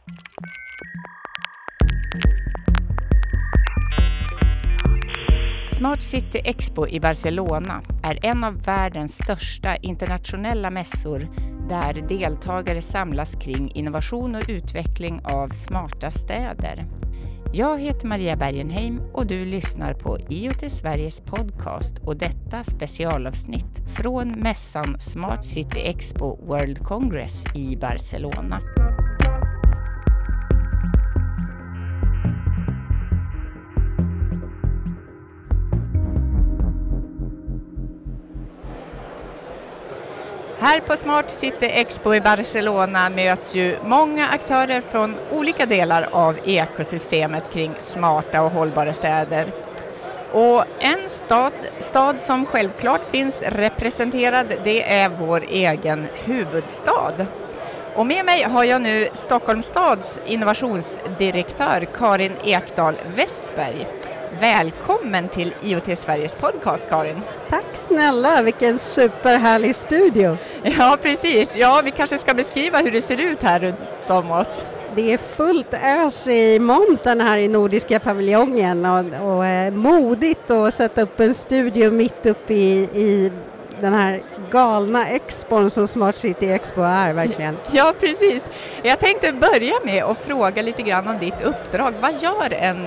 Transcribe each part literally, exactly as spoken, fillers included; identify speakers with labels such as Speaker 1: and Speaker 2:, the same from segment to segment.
Speaker 1: Smart City Expo i Barcelona är en av världens största internationella mässor där deltagare samlas kring innovation och utveckling av smarta städer. Jag heter Maria Bergenheim och du lyssnar på I O T Sveriges podcast och detta specialavsnitt från mässan Smart City Expo World Congress i Barcelona. Här på Smart City Expo i Barcelona möts ju många aktörer från olika delar av ekosystemet kring smarta och hållbara städer. Och en stad, stad som självklart finns representerad, det är vår egen huvudstad. Och med mig har jag nu Stockholms stads innovationsdirektör Karin Ekdahl Westberg. Välkommen till I O T Sveriges podcast, Karin.
Speaker 2: Tack snälla, vilken superhärlig studio.
Speaker 1: Ja, precis. Ja, vi kanske ska beskriva hur det ser ut här runt om oss.
Speaker 2: Det är fullt ös i monten här i Nordiska paviljongen och, och eh, modigt att sätta upp en studio mitt uppe i, i den här galna expon som Smart City Expo är verkligen.
Speaker 1: Ja, precis. Jag tänkte börja med att fråga lite grann om ditt uppdrag. Vad gör en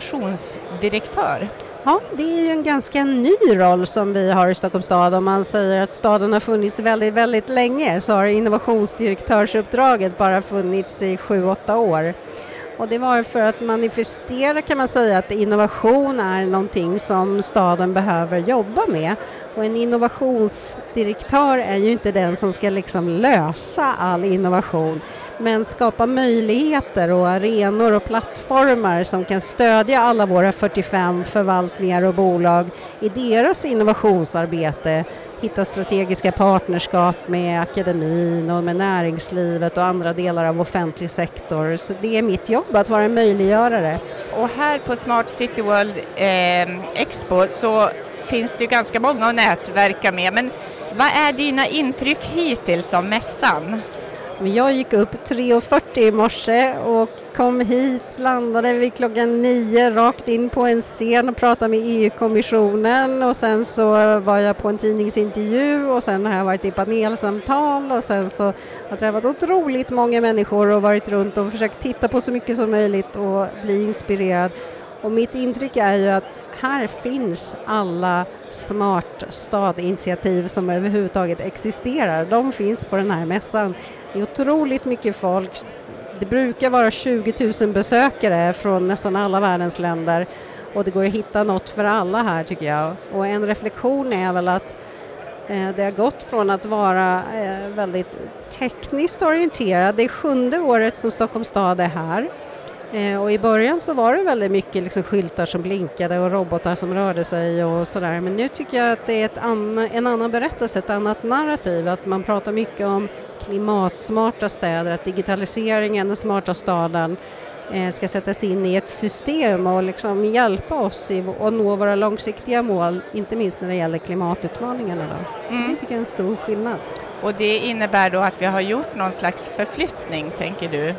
Speaker 1: innovationsdirektör?
Speaker 2: Ja, det är ju en ganska ny roll som vi har i Stockholms stad. Om man säger att staden har funnits väldigt, väldigt länge så har innovationsdirektörsuppdraget bara funnits i sju, åtta år. Och det var för att manifestera, kan man säga, att innovation är någonting som staden behöver jobba med. Och en innovationsdirektör är ju inte den som ska liksom lösa all innovation, men skapa möjligheter och arenor och plattformar som kan stödja alla våra fyrtiofem förvaltningar och bolag i deras innovationsarbete. Hitta strategiska partnerskap med akademin och med näringslivet och andra delar av offentlig sektor. Så det är mitt jobb att vara en möjliggörare.
Speaker 1: Och här på Smart City World eh, Expo så finns det ju ganska många att nätverka med. Men vad är dina intryck hittills av mässan?
Speaker 2: Jag gick upp tre fyrtio i morse och kom hit, landade vid klockan nio rakt in på en scen och pratade med E U-kommissionen och sen så var jag på en tidningsintervju och sen har jag varit i panelsamtal och sen så har jag träffat otroligt många människor och varit runt och försökt titta på så mycket som möjligt och bli inspirerad. Och mitt intryck är ju att här finns alla smart stadinitiativ som överhuvudtaget existerar. De finns på den här mässan. Det är otroligt mycket folk. Det brukar vara tjugo tusen besökare från nästan alla världens länder. Och det går att hitta något för alla här, tycker jag. Och en reflektion är väl att eh, det har gått från att vara eh, väldigt tekniskt orienterad. Det är sjunde året som Stockholms stad är här. Eh, och i början så var det väldigt mycket liksom skyltar som blinkade och robotar som rörde sig och sådär. Men nu tycker jag att det är ett anna, en annan berättelse, ett annat narrativ. Att man pratar mycket om klimatsmarta städer, att digitaliseringen, den smarta staden eh, ska sättas in i ett system och liksom hjälpa oss i, att nå våra långsiktiga mål, inte minst när det gäller klimatutmaningarna. Då. Mm. Så det tycker jag är en stor skillnad.
Speaker 1: Och det innebär då att vi har gjort någon slags förflyttning, tänker du?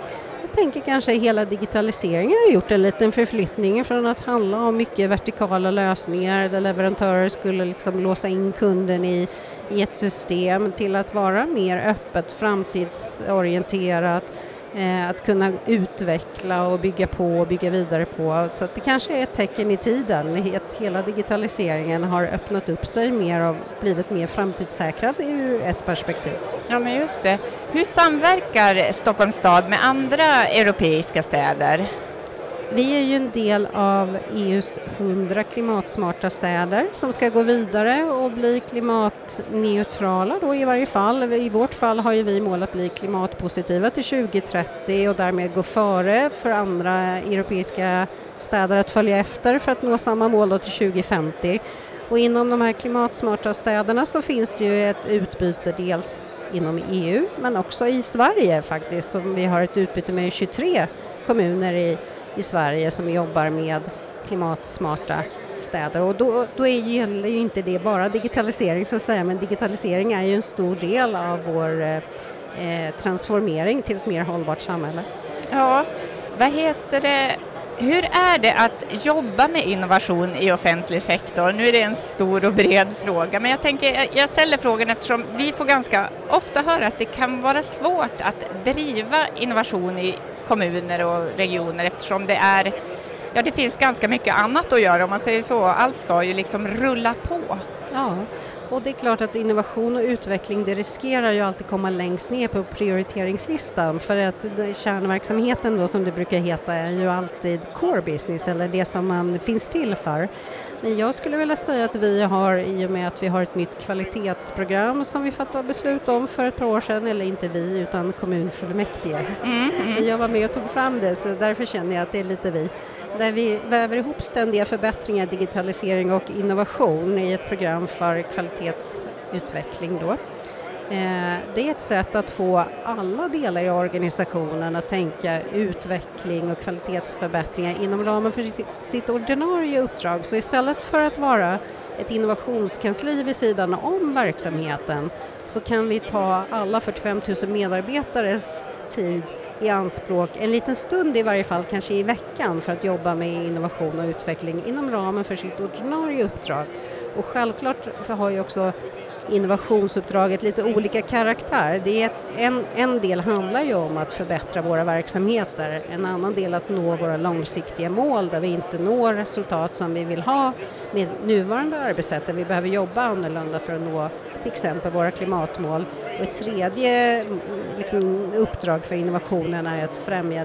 Speaker 2: Jag tänker kanske hela digitaliseringen har gjort en liten förflyttning från att handla om mycket vertikala lösningar där leverantörer skulle liksom låsa in kunden i, i ett system till att vara mer öppet, framtidsorienterat, eh, att kunna utveckla och bygga på och bygga vidare på. Så att det kanske är ett tecken i tiden att hela digitaliseringen har öppnat upp sig mer och blivit mer framtidssäkrad ur ett perspektiv.
Speaker 1: Ja, men just det. Hur samverkar Stockholms stad med andra europeiska städer?
Speaker 2: Vi är ju en del av E U:s hundra klimatsmarta städer som ska gå vidare och bli klimatneutrala då i varje fall. I vårt fall har ju vi mål att bli klimatpositiva till tjugo trettio och därmed gå före för andra europeiska städer att följa efter för att nå samma mål då till tjugo femtio. Och inom de här klimatsmarta städerna så finns det ju ett utbyte dels inom E U men också i Sverige faktiskt. Som vi har ett utbyte med tjugotre kommuner i, i Sverige som jobbar med klimatsmarta städer. Och då, då är ju, gäller ju inte det bara digitalisering så att säga, men digitalisering är ju en stor del av vår eh, transformering till ett mer hållbart samhälle.
Speaker 1: Ja, vad heter det? Hur är det att jobba med innovation i offentlig sektor? Nu är det en stor och bred fråga, men jag tänker, jag ställer frågan eftersom vi får ganska ofta höra att det kan vara svårt att driva innovation i kommuner och regioner eftersom det är, ja, det finns ganska mycket annat att göra om man säger så. Allt ska ju liksom rulla på.
Speaker 2: Ja. Och det är klart att innovation och utveckling, det riskerar ju alltid komma längst ner på prioriteringslistan, för att kärnverksamheten då, som det brukar heta, är ju alltid core business, eller det som man finns till för. Men jag skulle vilja säga att vi har, i och med att vi har ett nytt kvalitetsprogram som vi fattade beslut om för ett par år sedan, eller inte vi utan kommunfullmäktige. Mm, mm. Jag var med och tog fram det, så därför känner jag att det är lite vi. Där vi väver ihop ständiga förbättringar, digitalisering och innovation i ett program för kvalitetsutveckling då. Det är ett sätt att få alla delar i organisationen att tänka utveckling och kvalitetsförbättringar inom ramen för sitt ordinarie uppdrag. Så istället för att vara ett innovationskansli vid sidan om verksamheten, så kan vi ta alla fyrtiofem tusen medarbetares tid i anspråk en liten stund i varje fall, kanske i veckan, för att jobba med innovation och utveckling inom ramen för sitt ordinarie uppdrag. Och självklart har ju också innovationsuppdraget lite olika karaktär. Det är ett, en, en del handlar ju om att förbättra våra verksamheter, en annan del att nå våra långsiktiga mål där vi inte når resultat som vi vill ha med nuvarande arbetssätt, där vi behöver jobba annorlunda för att nå till exempel våra klimatmål. Och ett tredje liksom, uppdrag för innovationen är att främja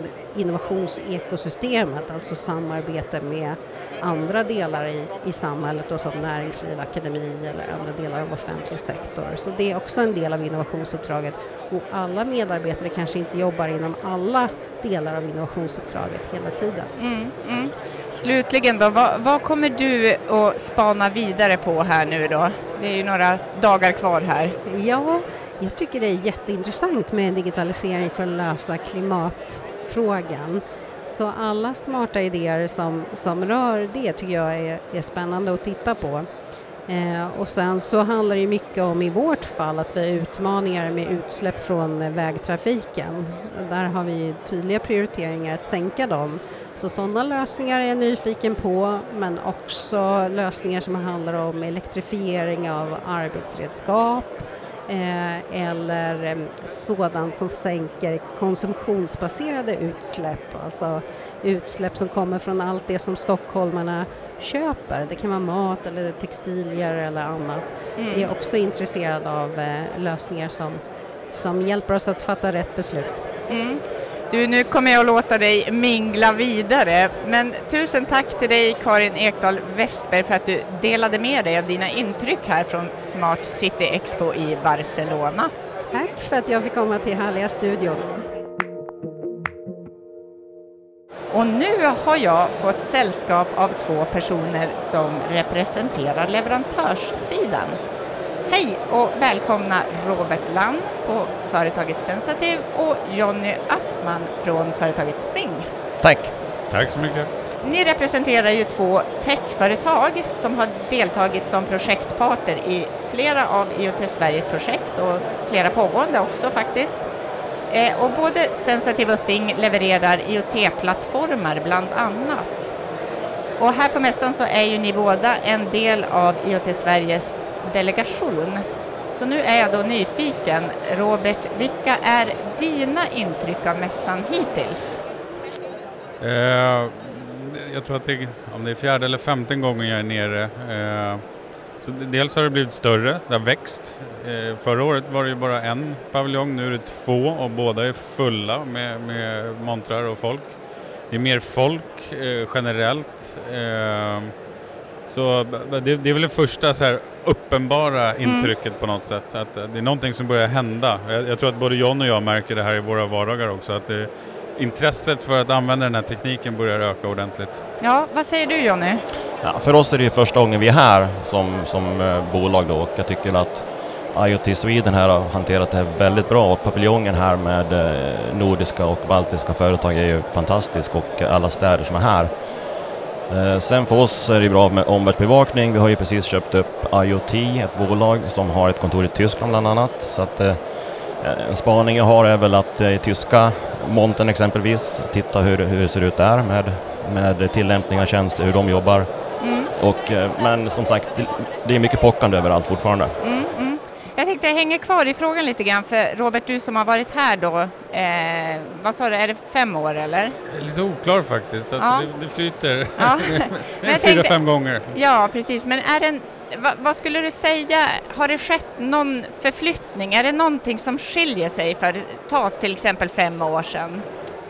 Speaker 2: innovationsekosystemet, alltså samarbete med andra delar i, i samhället och som näringsliv, akademi eller andra delar av offentlig sektor. Så det är också en del av innovationsuppdraget, och alla medarbetare kanske inte jobbar inom alla delar av innovationsuppdraget hela tiden. Mm,
Speaker 1: mm. Slutligen då, vad, vad kommer du att spana vidare på här nu då? Det är ju några dagar kvar här.
Speaker 2: Ja, jag tycker det är jätteintressant med digitalisering för att lösa klimatfrågan. Så alla smarta idéer som, som rör det tycker jag är, är spännande att titta på. Eh, och sen så handlar det mycket om, i vårt fall, att vi har utmaningar med utsläpp från vägtrafiken. Där har vi tydliga prioriteringar att sänka dem. Så sådana lösningar är jag nyfiken på, men också lösningar som handlar om elektrifiering av arbetsredskap, Eh, eller eh, sådant som sänker konsumtionsbaserade utsläpp, alltså utsläpp som kommer från allt det som stockholmarna köper. Det kan vara mat eller textilier eller annat. Mm. Jag är också intresserad av eh, lösningar som, som hjälper oss att fatta rätt beslut.
Speaker 1: Mm. Du, nu kommer jag att låta dig mingla vidare, men tusen tack till dig, Karin Ekdahl Westberg, för att du delade med dig av dina intryck här från Smart City Expo i Barcelona.
Speaker 2: Tack för att jag fick komma till härliga studion.
Speaker 1: Och nu har jag fått sällskap av två personer som representerar leverantörssidan. Hej och välkomna Robert Land på företaget Sensative och Jonny Aspman från företaget Thing.
Speaker 3: Tack.
Speaker 4: Tack så mycket.
Speaker 1: Ni representerar ju två techföretag som har deltagit som projektpartner i flera av I O T Sveriges projekt och flera pågående också faktiskt. Och både Sensative och Thing levererar I O T-plattformar bland annat. Och här på mässan så är ju ni båda en del av I O T Sveriges delegation. Så nu är jag då nyfiken. Robert, vilka är dina intryck av mässan hittills?
Speaker 4: Eh, jag tror att det, om det är fjärde eller femte gången jag är nere. Eh, så dels har det blivit större, det har växt. Eh, förra året var det ju bara en paviljong, nu är det två och båda är fulla med, med montrar och folk. Det är mer folk eh, generellt. Eh, så det, det är väl det första så här uppenbara intrycket mm. på något sätt. Att det är någonting som börjar hända. Jag, jag tror att både John och jag märker det här i våra vardagar också. Att det, intresset för att använda den här tekniken börjar öka ordentligt.
Speaker 1: Ja, vad säger du Jonny?
Speaker 3: Ja, för oss är det ju första gången vi är här som, som eh, bolag då. Och jag tycker att I O T Sweden här har hanterat det här väldigt bra. Och paviljongen här med eh, nordiska och baltiska företag är ju fantastisk. Och alla städer som är här. Eh, sen för oss är det bra med omvärldsbevakning. Vi har ju precis köpt upp I O T, ett bolag som har ett kontor i Tyskland bland annat. Så att eh, En spaning jag har är väl att i tyska Monten exempelvis, titta hur, hur det ser ut där med, med tillämpning av tjänster, hur de jobbar. Mm. Och, men som sagt, det, det är mycket pockande överallt fortfarande.
Speaker 1: Mm, mm. Jag tänkte jag hänger kvar i frågan lite grann, för Robert, du som har varit här då, eh, vad sa du, är det fem år eller?
Speaker 4: Lite oklar faktiskt, alltså ja. det, det flyter
Speaker 1: ja.
Speaker 4: fyra, tänkte, fem gånger.
Speaker 1: Ja, precis, men är det, vad, vad skulle du säga, har det skett någon förflyttning? Är det någonting som skiljer sig för, ta till exempel fem år sedan?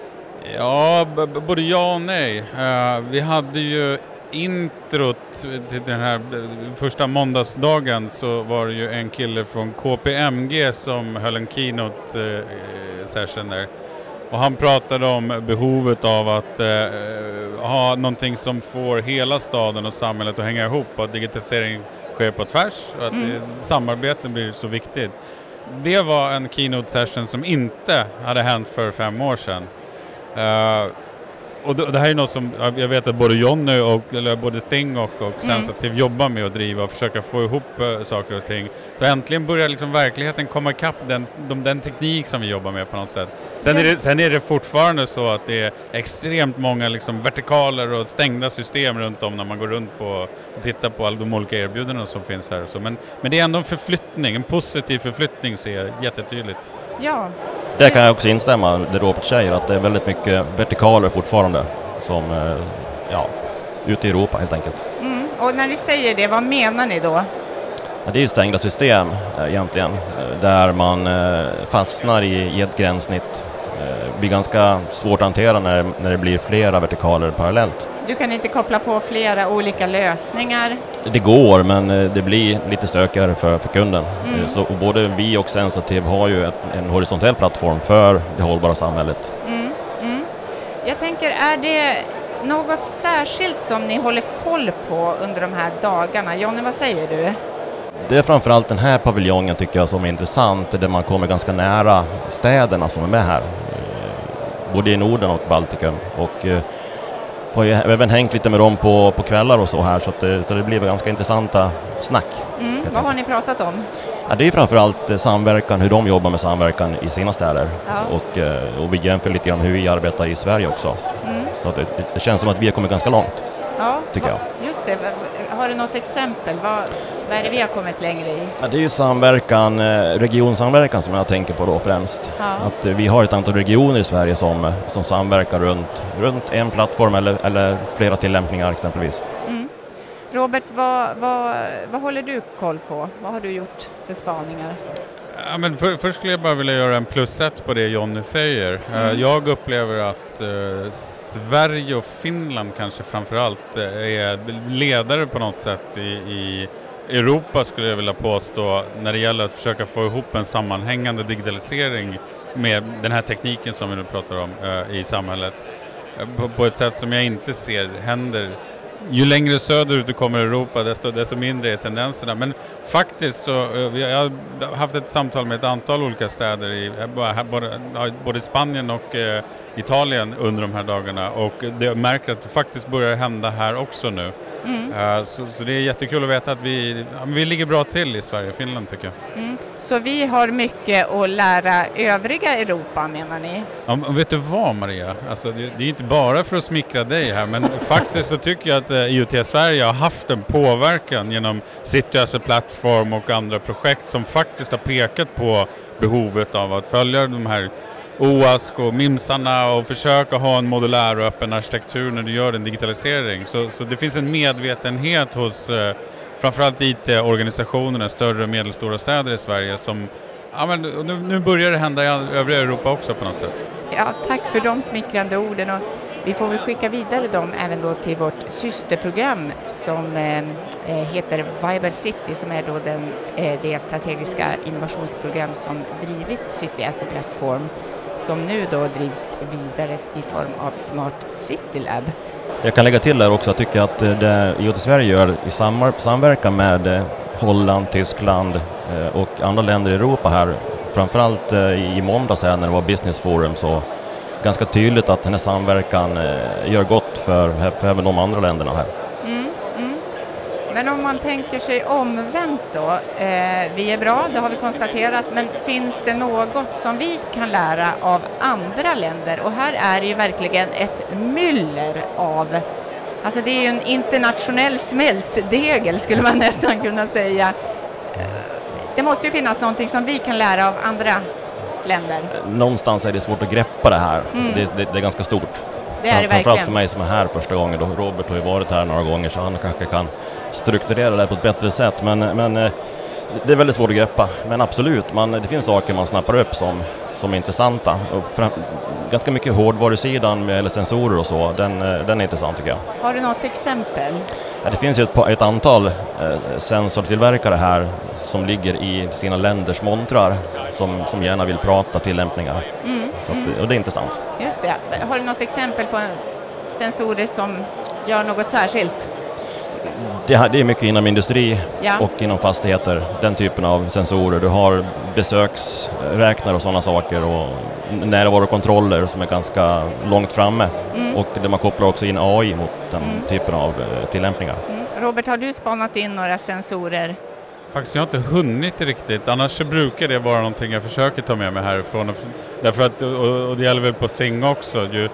Speaker 4: Ja, b- både ja och nej. Uh, vi hade ju introt till den här första måndagsdagen, så var det ju en kille från K P M G som höll en keynote uh, session där. Och han pratade om behovet av att uh, ha någonting som får hela staden och samhället att hänga ihop, och att digitalisering sker på tvärs och att mm. samarbeten blir så viktigt. Det var en keynote session som inte hade hänt för fem år sedan. Uh, och det här är något som jag vet att både Jonny och eller både Thing och, och Sensative mm. jobbar med att driva och försöka få ihop uh, saker och ting. Så äntligen börjar liksom verkligheten komma ikapp den, de, den teknik som vi jobbar med på något sätt. Sen är det, sen är det fortfarande så att det är extremt många liksom vertikaler och stängda system runt om när man går runt på och tittar på alla de olika erbjudanden som finns här. Så, men, men det är ändå en förflyttning, en positiv förflyttning ser jag jättetydligt.
Speaker 1: Ja.
Speaker 3: Där kan jag också instämma det Robert säger, att det är väldigt mycket vertikaler fortfarande som, ja, ute i Europa helt enkelt.
Speaker 1: Mm. Och när ni säger det, vad menar ni då?
Speaker 3: Ja, det är ju stängda system egentligen, där man fastnar i, i ett gränssnitt. Det blir ganska svårt att hantera när, när det blir flera vertikaler parallellt.
Speaker 1: Du kan inte koppla på flera olika lösningar?
Speaker 3: Det går, men det blir lite stökigare för, för kunden. Mm. Så både vi och Sensative har ju ett, en horisontell plattform för det hållbara samhället.
Speaker 1: Mm. Mm. Jag tänker, är det något särskilt som ni håller koll på under de här dagarna? Jonny, vad säger du?
Speaker 3: Det är framförallt den här paviljongen tycker jag som är intressant, där man kommer ganska nära städerna som är med här. Både i Norden och Baltikum. Och har ju även hängt lite med dem på, på kvällar och så här, så, att det, så det blir ganska intressanta snack.
Speaker 1: Mm, vad har ni pratat om?
Speaker 3: Ja, det är framförallt samverkan, hur de jobbar med samverkan i sina städer. Ja. Och, och vi jämför lite grann hur vi arbetar i Sverige också. Mm. Så att det, det känns som att vi har kommit ganska långt, ja, tycker jag.
Speaker 1: Just det. Har du något exempel? Vad, vad är det vi har kommit längre i?
Speaker 3: Ja, det är ju samverkan, regionsamverkan som jag tänker på då främst. Ja. Att vi har ett antal regioner i Sverige som, som samverkar runt, runt en plattform eller, eller flera tillämpningar exempelvis. Mm.
Speaker 1: Robert, vad, vad, vad håller du koll på? Vad har du gjort för spaningar?
Speaker 4: Ja, men för, först skulle jag bara vilja göra en plus ett på det Jonny säger. Mm. Jag upplever att eh, Sverige och Finland kanske framförallt är ledare på något sätt i, i Europa, skulle jag vilja påstå, när det gäller att försöka få ihop en sammanhängande digitalisering med den här tekniken som vi nu pratar om eh, i samhället. På, på ett sätt som jag inte ser händer. Ju längre söderut du kommer i Europa, desto, desto mindre är tendenserna. Men faktiskt så, jag har haft ett samtal med ett antal olika städer i både, både Spanien och eh, Italien under de här dagarna. Och jag märker att det faktiskt börjar hända här också nu. Mm. Uh, så, så det är jättekul att veta att vi, vi ligger bra till i Sverige och Finland, tycker jag.
Speaker 1: Mm. Så vi har mycket att lära övriga Europa, menar ni?
Speaker 4: Ja, och vet du vad, Maria? Alltså, det, det är inte bara för att smickra dig här, men faktiskt så tycker jag att uh, I O T Sverige har haft en påverkan genom City as a Platform och andra projekt som faktiskt har pekat på behovet av att följa de här O A S K och MIMSarna och försöka ha en modulär och öppen arkitektur när du gör en digitalisering. Så, så det finns en medvetenhet hos eh, framförallt I T-organisationerna, större och medelstora städer i Sverige som, ja, men nu, nu börjar det hända i övriga Europa också på något sätt.
Speaker 1: Ja, tack för de smickrande orden, och vi får väl skicka vidare dem även då till vårt systerprogram som eh, heter Viable City, som är då den, eh, det strategiska innovationsprogram som drivit City as a Platform, som nu då drivs vidare i form av Smart City Lab.
Speaker 3: Jag kan lägga till där också, jag tycker att det I O T Sverige gör i samverkan med Holland, Tyskland och andra länder i Europa här, framförallt i måndags här när det var Business Forum, så ganska tydligt att den här samverkan gör gott för, för även de andra länderna här.
Speaker 1: Mm, mm. Men om man man tänker sig omvänt då, eh, vi är bra, det har vi konstaterat, men finns det något som vi kan lära av andra länder? Och här är det ju verkligen ett myller av, alltså det är ju en internationell smältdegel skulle man nästan kunna säga. Det måste ju finnas någonting som vi kan lära av andra länder.
Speaker 3: Någonstans är det svårt att greppa det här, mm. det, det, det är ganska stort.
Speaker 1: Det är det
Speaker 3: Framförallt
Speaker 1: verkligen.
Speaker 3: för mig som är här första gången då. Robert har ju varit här några gånger så han kanske kan strukturera det på ett bättre sätt. Men, men det är väldigt svårt att greppa. Men absolut, man, det finns saker man snappar upp som, som är intressanta. Och fram, ganska mycket hårdvarusidan med eller sensorer och så, den, den är intressant tycker jag.
Speaker 1: Har du något exempel?
Speaker 3: Ja, det finns ju ett, ett antal eh, sensortillverkare här som ligger i sina länders montrar som, som gärna vill prata tillämpningar. Mm. Så att, och det är intressant.
Speaker 1: Just det. Har du något exempel på sensorer som gör något särskilt?
Speaker 3: Det, det är mycket inom industri
Speaker 1: ja.
Speaker 3: och inom fastigheter, den typen av sensorer. Du har besöksräknare och sådana saker och närvarokontroller som är ganska långt framme. Mm. Och där man kopplar också in A I mot den mm. typen av eh, tillämpningar. Mm.
Speaker 1: Robert, har du spanat in några sensorer?
Speaker 4: Faktiskt, jag har inte hunnit riktigt. Annars så brukar det vara någonting jag försöker ta med mig härifrån. Därför att, och det gäller väl på Thing också, ju,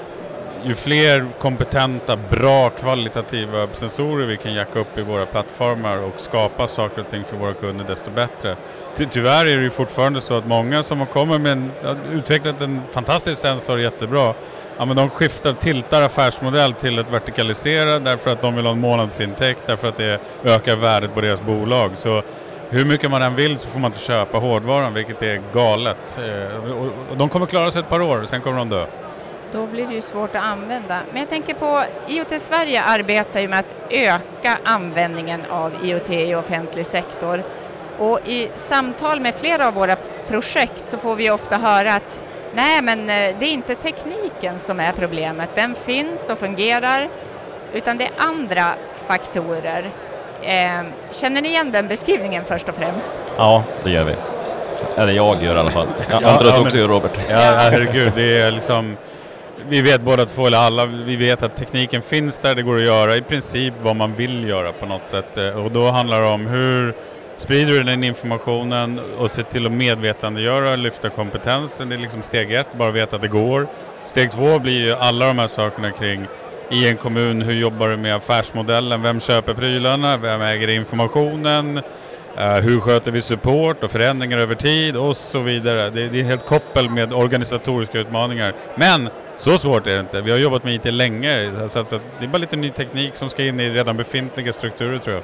Speaker 4: ju fler kompetenta, bra, kvalitativa sensorer vi kan jacka upp i våra plattformar och skapa saker och ting för våra kunder, desto bättre. Ty, tyvärr är det ju fortfarande så att många som har kommit med en, har utvecklat en fantastisk sensor jättebra, ja, men de skiftar, tiltar affärsmodell till att vertikalisera därför att de vill ha en månadsintäkt, därför att det ökar värdet på deras bolag. Så hur mycket man än vill så får man inte köpa hårdvaran, vilket är galet. Och de kommer klara sig ett par år, sen kommer de dö.
Speaker 1: Då blir det ju svårt att använda. Men jag tänker på, I O T Sverige arbetar ju med att öka användningen av I O T i offentlig sektor. Och i samtal med flera av våra projekt så får vi ofta höra att nej, men det är inte tekniken som är problemet. Den finns och fungerar, utan det är andra faktorer. Eh, känner ni igen den beskrivningen först och främst?
Speaker 3: Ja, det gör vi. Eller jag gör i alla fall. Jag
Speaker 4: ja,
Speaker 3: antar att
Speaker 4: ja,
Speaker 3: också gör Robert.
Speaker 4: Ja, herregud. Det är liksom, vi vet båda två, eller alla, vi vet att tekniken finns där. Det går att göra i princip vad man vill göra på något sätt. Och då handlar det om hur sprider du den informationen och se till att medvetandegöra och lyfta kompetensen. Det är liksom steg ett, bara veta att det går. Steg två blir ju alla de här sakerna kring i en kommun. Hur jobbar du med affärsmodellen? Vem köper prylarna? Vem äger informationen? Uh, hur sköter vi support och förändringar över tid och så vidare. Det, det är helt koppel med organisatoriska utmaningar. Men så svårt är det inte. Vi har jobbat med I T länge. Så att det är bara lite ny teknik som ska in i redan befintliga strukturer, tror jag.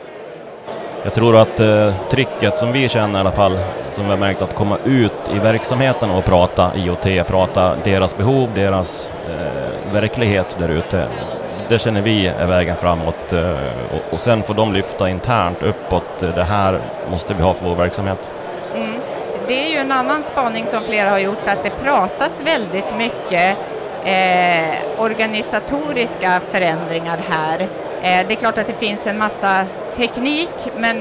Speaker 3: Jag tror att eh, tricket som vi känner i alla fall, som vi har märkt, att komma ut i verksamheten och prata I O T, prata deras behov, deras eh, verklighet där ute. Det känner vi är vägen framåt eh, och, och sen får de lyfta internt uppåt. Det här måste vi ha för vår verksamhet.
Speaker 1: Mm. Det är ju en annan spaning som flera har gjort, att det pratas väldigt mycket eh, organisatoriska förändringar här. Eh, det är klart att det finns en massa teknik, men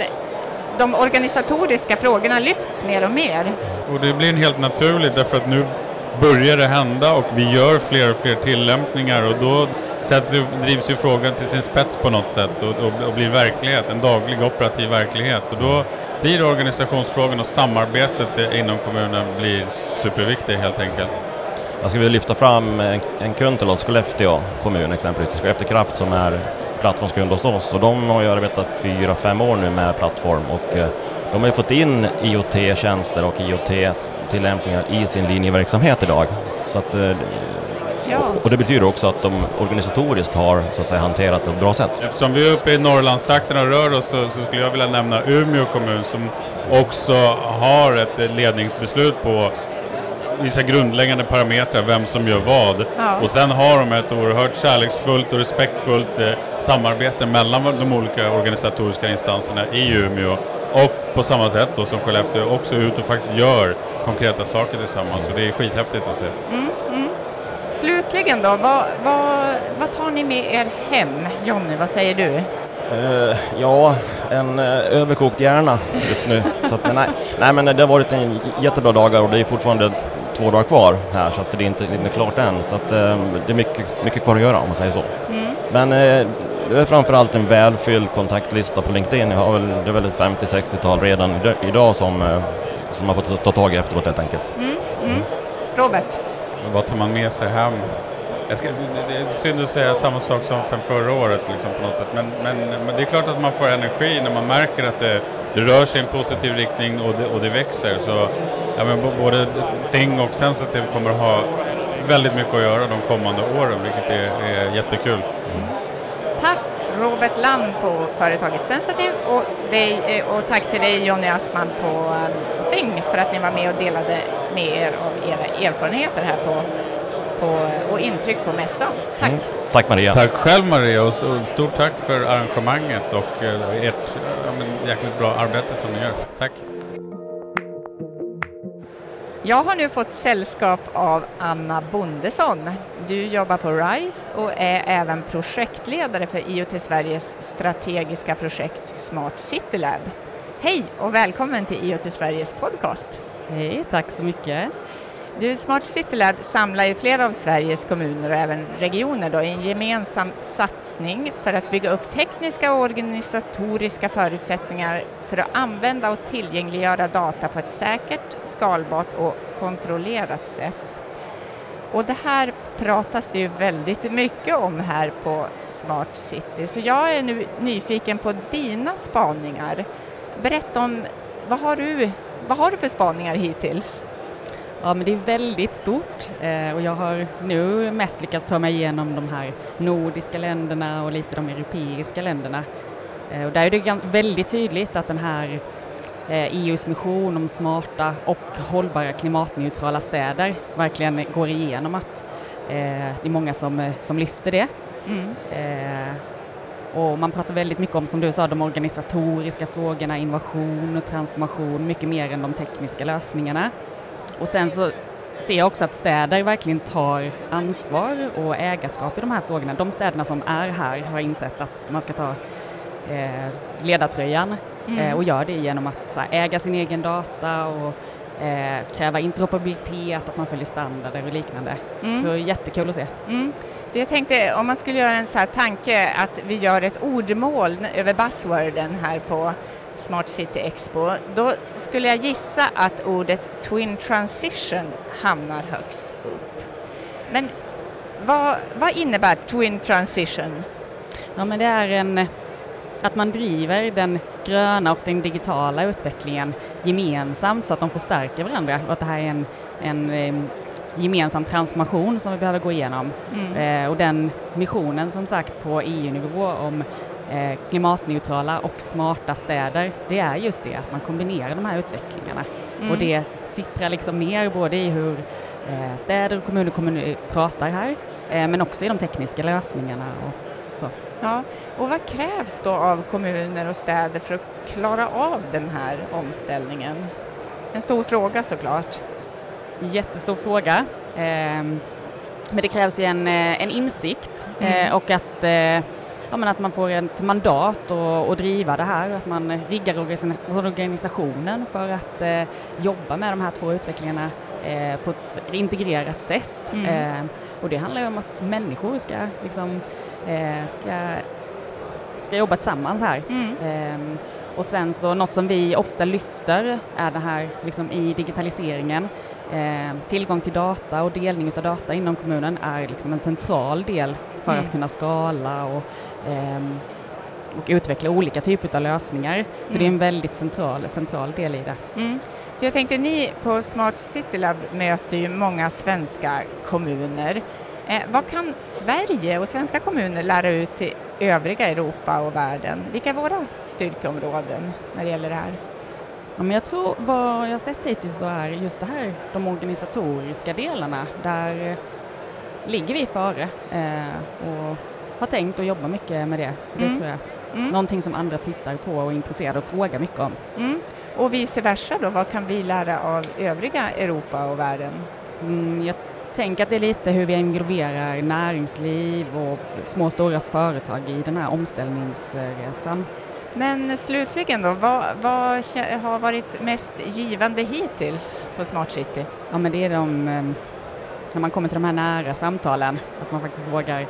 Speaker 1: de organisatoriska frågorna lyfts mer och mer. Och
Speaker 4: det blir en helt naturligt, därför att nu börjar det hända och vi gör fler och fler tillämpningar, och då sätts ju, drivs ju frågan till sin spets på något sätt och, och, och blir verklighet, en daglig operativ verklighet. Och då blir organisationsfrågan och samarbetet inom kommunen blir superviktigt helt enkelt.
Speaker 3: Jag skulle vilja lyfta fram en, en kund till oss, Skellefteå kommun exempelvis, Skellefteå Kraft, som är plattformskund hos oss, och de har ju arbetat fyra, fem år nu med plattform, och eh, de har ju fått in I O T-tjänster och I O T-tillämpningar i sin linjeverksamhet idag. Så att, eh,
Speaker 1: ja.
Speaker 3: Och det betyder också att de organisatoriskt har så att säga hanterat det på ett bra sätt.
Speaker 4: Eftersom vi är uppe i Norrlandstrakterna och rör oss, så, så skulle jag vilja nämna Umeå kommun, som också har ett ledningsbeslut på vissa grundläggande parametrar, vem som gör vad.
Speaker 1: Ja.
Speaker 4: Och sen har de ett oerhört kärleksfullt och respektfullt eh, samarbete mellan de olika organisatoriska instanserna i Umeå. Och på samma sätt då som Skellefteå också ut och faktiskt gör konkreta saker tillsammans. Så det är skithäftigt att se.
Speaker 1: Mm, mm. Slutligen då, vad, vad, vad tar ni med er hem? Jonny, vad säger du?
Speaker 3: Uh, ja, en uh, överkokt hjärna just nu. Så att, nej, nej, men det har varit en jättebra dagar, och det är fortfarande två dagar kvar här, så att det är inte, inte klart än. Så att, uh, det är mycket, mycket kvar att göra, om man säger så. Mm. Men uh, det är framförallt en välfylld kontaktlista på LinkedIn. Jag har väl, det är väl ett femtio-sextiotal redan idag som, som har fått ta tag i efteråt helt enkelt.
Speaker 1: Mm, mm. Robert?
Speaker 4: Vad tar man med sig hem? Jag ska, det är synd att säga samma sak som sen förra året liksom, på något sätt. Men, men, men det är klart att man får energi när man märker att det, det rör sig i en positiv riktning och det, och det växer. Så ja, men både Ting och Sensitive kommer att ha väldigt mycket att göra de kommande åren, vilket är, är jättekul. Mm.
Speaker 1: Tack Robert Land på företaget Sensitive och, dig, och tack till dig Jonny Aspman på Ting för att ni var med och delade med er av era erfarenheter här på, på, och intryck på mässan. Tack! Mm.
Speaker 3: Tack Maria!
Speaker 4: Tack själv Maria och stort tack för arrangemanget och ert ja, men, jäkligt bra arbete som ni gör. Tack!
Speaker 1: Jag har nu fått sällskap av Anna Bondesson. Du jobbar på RISE och är även projektledare för I O T Sveriges strategiska projekt Smart City Lab. Hej och välkommen till I O T Sveriges podcast.
Speaker 5: Hej, tack så mycket.
Speaker 1: Du, Smart City Lab samlar ju flera av Sveriges kommuner och även regioner då, i en gemensam satsning för att bygga upp tekniska och organisatoriska förutsättningar för att använda och tillgängliggöra data på ett säkert, skalbart och kontrollerat sätt. Och det här pratas det ju väldigt mycket om här på Smart City, så jag är nu nyfiken på dina spaningar. Berätta om, vad har du, vad har du för spaningar hittills?
Speaker 5: Ja, men det är väldigt stort och jag har nu mest lyckats ta mig igenom de här nordiska länderna och lite de europeiska länderna. Och där är det väldigt tydligt att den här E U:s mission om smarta och hållbara klimatneutrala städer verkligen går igenom, att det är många som, som lyfter det. Mm. Och man pratar väldigt mycket om, som du sa, de organisatoriska frågorna, innovation och transformation, mycket mer än de tekniska lösningarna. Och sen så ser jag också att städer verkligen tar ansvar och ägarskap i de här frågorna. De städerna som är här har insett att man ska ta eh, ledartröjan mm. eh, och gör det genom att så här, äga sin egen data och eh, kräva interoperabilitet, att man följer standarder och liknande. Mm. Så jättekul att se.
Speaker 1: Mm. Jag tänkte om man skulle göra en så här tanke att vi gör ett ordmål över buzzworden här på Smart City Expo, då skulle jag gissa att ordet Twin Transition hamnar högst upp. Men vad, vad innebär Twin Transition?
Speaker 5: Ja, men det är en, att man driver den gröna och den digitala utvecklingen gemensamt så att de förstärker varandra, och att det här är en, en, en gemensam transformation som vi behöver gå igenom. Mm. Eh, och den missionen som sagt på E U-nivå om eh, klimatneutrala och smarta städer, det är just det, att man kombinerar de här utvecklingarna. Mm. Och det sipprar liksom ner både i hur eh, städer och kommuner, kommuner pratar här, eh, men också i de tekniska lösningarna och så.
Speaker 1: Ja, och vad krävs då av kommuner och städer för att klara av den här omställningen? En stor fråga såklart.
Speaker 5: Jättestor fråga. Eh, men det krävs ju en, en insikt eh, mm. och att, eh, ja, men att man får ett mandat och, och driva det här. Att man riggar organisationen för att eh, jobba med de här två utvecklingarna eh, på ett integrerat sätt. Mm. Eh, och det handlar ju om att människor ska, liksom, eh, ska, ska jobba tillsammans här. Mm. Eh, och sen så något som vi ofta lyfter är det här liksom, i digitaliseringen. Eh, tillgång till data och delning av data inom kommunen är liksom en central del för mm. att kunna skala och, eh, och utveckla olika typer av lösningar. Så mm. det är en väldigt central, central del i det.
Speaker 1: Mm. Så jag tänkte, ni på Smart City Lab möter ju många svenska kommuner. Eh, vad kan Sverige och svenska kommuner lära ut till övriga Europa och världen? Vilka är våra styrkeområden när det gäller det här?
Speaker 5: Ja, men jag tror vad jag har sett hittills så är just det här, de organisatoriska delarna, där eh, ligger vi före eh, och har tänkt att jobba mycket med det. Så det mm. tror jag mm. någonting som andra tittar på och är intresserade och frågar mycket om. Mm.
Speaker 1: Och vice versa då, vad kan vi lära av övriga Europa och världen?
Speaker 5: Mm, jag tänker att det är lite hur vi involverar näringsliv och små och stora företag i den här omställningsresan.
Speaker 1: Men slutligen då, vad, vad har varit mest givande hittills på Smart City?
Speaker 5: Ja, men det är de, när man kommer till de här nära samtalen, att man faktiskt vågar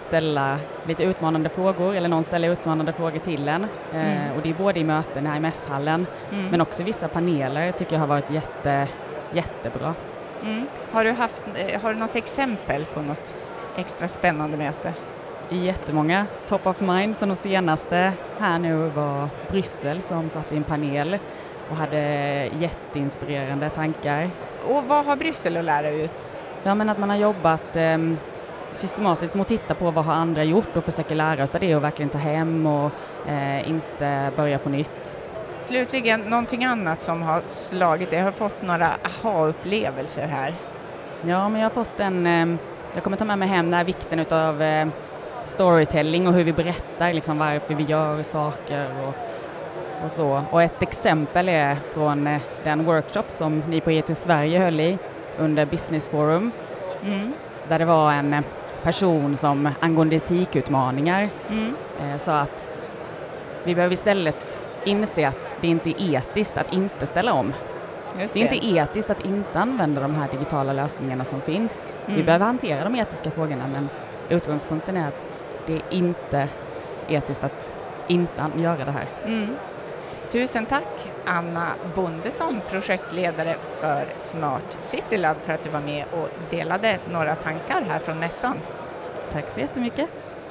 Speaker 5: ställa lite utmanande frågor eller någon ställer utmanande frågor till en.
Speaker 1: Mm.
Speaker 5: Eh, och det är både i möten här i mässhallen
Speaker 1: Mm.
Speaker 5: men också vissa paneler tycker jag har varit jätte, jättebra.
Speaker 1: Mm. Har du haft, eh, har du något exempel på något extra spännande möte?
Speaker 5: Jättemånga top of mind, så de senaste här nu var Bryssel som satt i en panel och hade jätteinspirerande tankar.
Speaker 1: Och vad har Bryssel att lära ut?
Speaker 5: Ja, men att man har jobbat eh, systematiskt med att titta på vad har andra gjort och försöker lära av det och verkligen ta hem och eh, inte börja på nytt.
Speaker 1: Slutligen, någonting annat som har slagit dig. Har du fått några aha-upplevelser här?
Speaker 5: Ja, men jag har fått en, eh, jag kommer ta med mig hem den här vikten utav eh, storytelling och hur vi berättar liksom varför vi gör saker och, och så. Och ett exempel är från eh, den workshop som ni på E T Sverige höll i under Business Forum.
Speaker 1: Mm.
Speaker 5: Där det var en person som angående etikutmaningar
Speaker 1: Mm.
Speaker 5: eh, sa att vi behöver istället inse att det inte är etiskt att inte ställa om.
Speaker 1: Just
Speaker 5: Det är inte etiskt att inte använda de här digitala lösningarna som finns.
Speaker 1: Mm.
Speaker 5: Vi behöver hantera de etiska frågorna, men utgångspunkten är att det är inte etiskt att inte an- göra det här.
Speaker 1: Mm. Tusen tack Anna Bondesson, projektledare för Smart City Lab, för att du var med och delade några tankar här från mässan.
Speaker 5: Tack så jättemycket.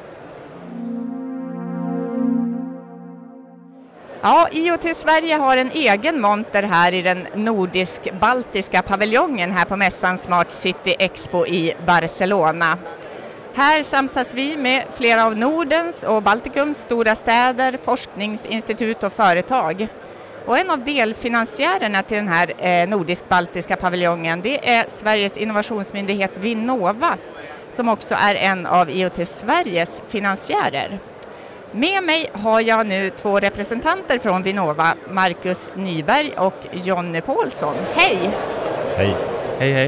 Speaker 1: Ja, I O T Sverige har en egen monter här i den nordisk-baltiska paviljongen här på mässan Smart City Expo i Barcelona. Här samsas vi med flera av Nordens och Baltikums stora städer, forskningsinstitut och företag. Och en av delfinansiärerna till den här eh, nordisk-baltiska paviljongen, det är Sveriges innovationsmyndighet Vinnova, som också är en av I O T Sveriges finansiärer. Med mig har jag nu två representanter från Vinnova, Marcus Nyberg och Jonny Paulsson. Hej!
Speaker 6: Hej!
Speaker 4: Hej hej!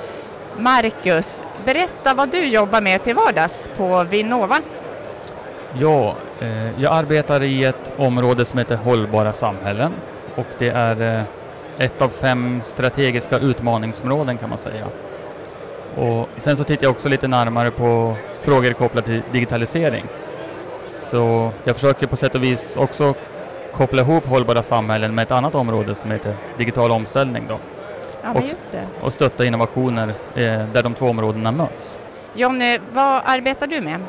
Speaker 1: Marcus, berätta vad du jobbar med till vardags på Vinnova.
Speaker 7: Ja, eh, jag arbetar i ett område som heter hållbara samhällen och det är eh, ett av fem strategiska utmaningsområden kan man säga. Och sen så tittar jag också lite närmare på frågor kopplade till digitalisering. Så jag försöker på sätt och vis också koppla ihop hållbara samhällen med ett annat område som heter digital omställning då.
Speaker 1: Ja, men just det.
Speaker 7: Och stötta innovationer eh, där de två områdena möts.
Speaker 1: Jonny, vad arbetar du med?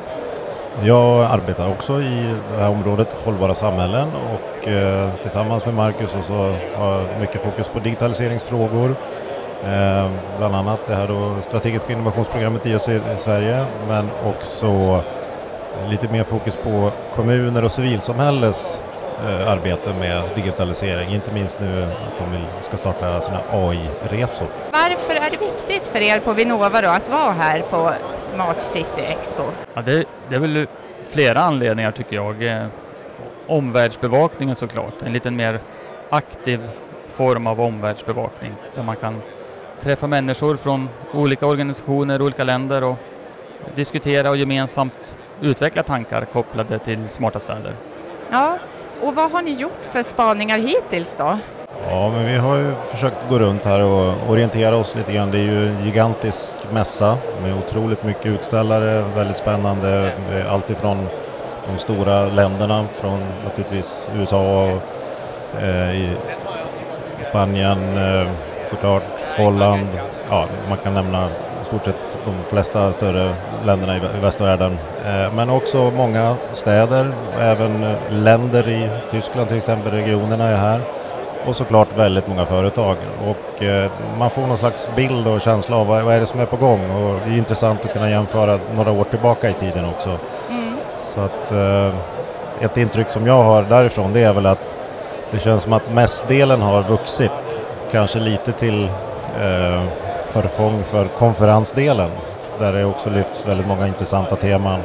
Speaker 6: Jag arbetar också i det här området hållbara samhällen och eh, tillsammans med Marcus och så har jag mycket fokus på digitaliseringsfrågor. Eh, bland annat det här då strategiska innovationsprogrammet i Sverige, men också lite mer fokus på kommuner och civilsamhälles eh, arbete med digitalisering. Inte minst nu att de vill, ska starta sina A I-resor.
Speaker 1: Varför är det viktigt för er på Vinnova då att vara här på Smart City Expo?
Speaker 7: Ja, det, det är väl flera anledningar tycker jag. Eh, omvärldsbevakningen såklart. En lite mer aktiv form av omvärldsbevakning där man kan träffa människor från olika organisationer, olika länder och diskutera och gemensamt utveckla tankar kopplade till smarta städer.
Speaker 1: Ja, och vad har ni gjort för spaningar hittills då?
Speaker 6: Ja, men vi har ju försökt gå runt här och orientera oss lite grann. Det är ju en gigantisk mässa med otroligt mycket utställare, väldigt spännande. Allt ifrån de stora länderna, från naturligtvis U S A och eh, i Spanien, eh, såklart Holland. Ja, man kan nämna i stort sett de flesta större länderna i västvärlden. Eh, men också många städer, även länder i Tyskland till exempel, regionerna är här. Och såklart väldigt många företag. Och eh, man får någon slags bild och känsla av vad, vad är det som är på gång. Och det är intressant att kunna jämföra några år tillbaka i tiden också.
Speaker 1: Mm.
Speaker 6: Så att eh, ett intryck som jag har därifrån, det är väl att det känns som att mässdelen har vuxit. Kanske lite till eh, förfång för konferensdelen. Där det också lyfts väldigt många intressanta teman.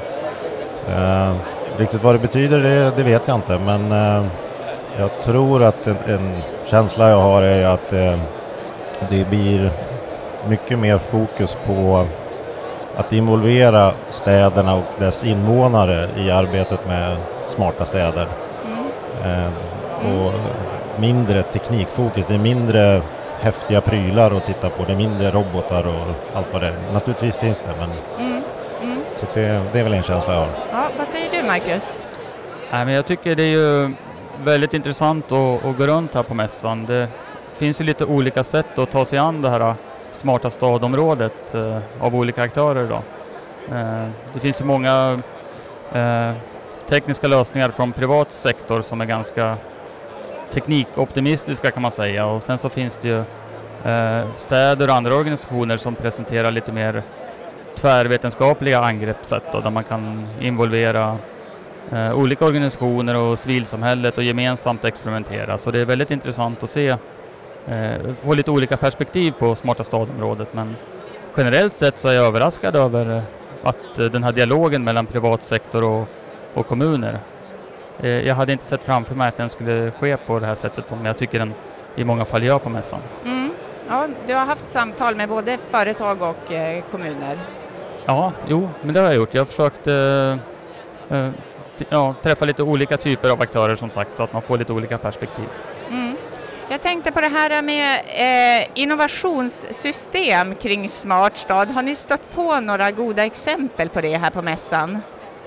Speaker 6: Eh, riktigt vad det betyder, det, det vet jag inte. Men eh, jag tror att en, en känsla jag har är att eh, det blir mycket mer fokus på att involvera städerna och dess invånare i arbetet med smarta städer.
Speaker 1: Mm.
Speaker 6: Eh, och mindre teknikfokus, det är mindre häftiga prylar att titta på, det är mindre robotar och allt vad det är. Naturligtvis finns det, men
Speaker 1: Mm. Mm.
Speaker 6: Så det, det är väl en känsla jag har.
Speaker 1: Ja, vad säger du, Marcus?
Speaker 7: Nej, men jag tycker det är ju väldigt intressant att, att gå runt här på mässan. Det f- finns ju lite olika sätt att ta sig an det här smarta stadområdet eh, av olika aktörer då. Eh, det finns ju många eh, tekniska lösningar från privat sektor som är ganska teknikoptimistiska kan man säga, och sen så finns det ju eh, städer och andra organisationer som presenterar lite mer tvärvetenskapliga angreppssätt då, där man kan involvera eh, olika organisationer och civilsamhället och gemensamt experimentera. Så det är väldigt intressant att se, eh, få lite olika perspektiv på smarta stadområdet, men generellt sett så är jag överraskad över att eh, den här dialogen mellan privat sektor och, och kommuner. Eh, jag hade inte sett framför mig att den skulle ske på det här sättet som jag tycker den i många fall gör på mässan.
Speaker 1: Mm. Ja, du har haft samtal med både företag och eh, kommuner.
Speaker 7: Ja, jo, men det har jag gjort. Jag har försökt eh, eh, t- ja, träffa lite olika typer av aktörer som sagt, så att man får lite olika perspektiv.
Speaker 1: Mm. Jag tänkte på det här med eh, innovationssystem kring smart stad. Har ni stött på några goda exempel på det här på mässan?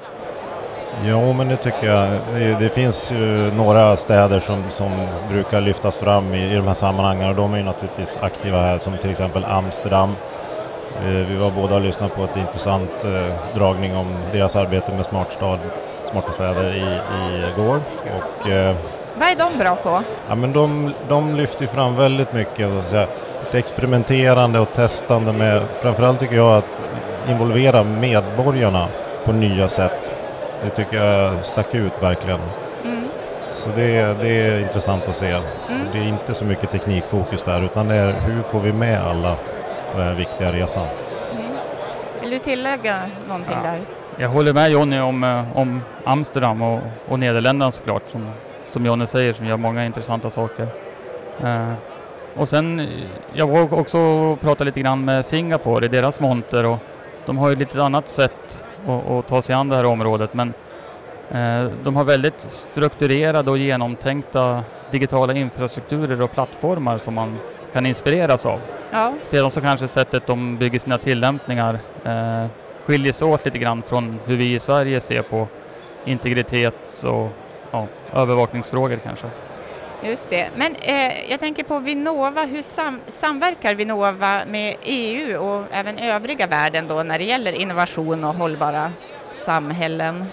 Speaker 6: Jo, men det tycker jag. Det, det finns ju några städer som, som brukar lyftas fram i, i de här sammanhangen, och de är ju naturligtvis aktiva här, som till exempel Amsterdam. Eh, vi var båda och lyssnade på ett intressant eh, dragning om deras arbete med smart stad, smarta städer i, i går. Och, eh,
Speaker 1: Vad är de bra på?
Speaker 6: ja, men de, de lyfter fram väldigt mycket, så att säga, ett experimenterande och testande med, framförallt tycker jag, att involvera medborgarna på nya sätt. Det tycker jag stack ut verkligen.
Speaker 1: Mm.
Speaker 6: Så det, det är intressant att se.
Speaker 1: Mm.
Speaker 6: Det är inte så mycket teknikfokus där, utan det är hur får vi med alla på den här viktiga resan.
Speaker 1: Mm. Vill du tillägga någonting
Speaker 7: Ja.
Speaker 1: där?
Speaker 7: Jag håller med Jonny om, eh, om Amsterdam och, och Nederländerna såklart, som, som Jonny säger, som gör många intressanta saker. Eh, och sen, eh, jag var också och pratade lite grann med Singapore i deras monter, och de har ju lite annat sätt att, att ta sig an det här området, men eh, de har väldigt strukturerade och genomtänkta digitala infrastrukturer och plattformar som man kan inspireras av.
Speaker 1: Ja.
Speaker 7: Sedan så kanske sättet de bygger sina tillämpningar eh, skiljer sig åt lite grann från hur vi i Sverige ser på integritets- och ja, övervakningsfrågor kanske.
Speaker 1: Just det. Men eh, jag tänker på Vinnova. Hur sam- samverkar Vinnova med E U och även övriga världen då när det gäller innovation och hållbara samhällen?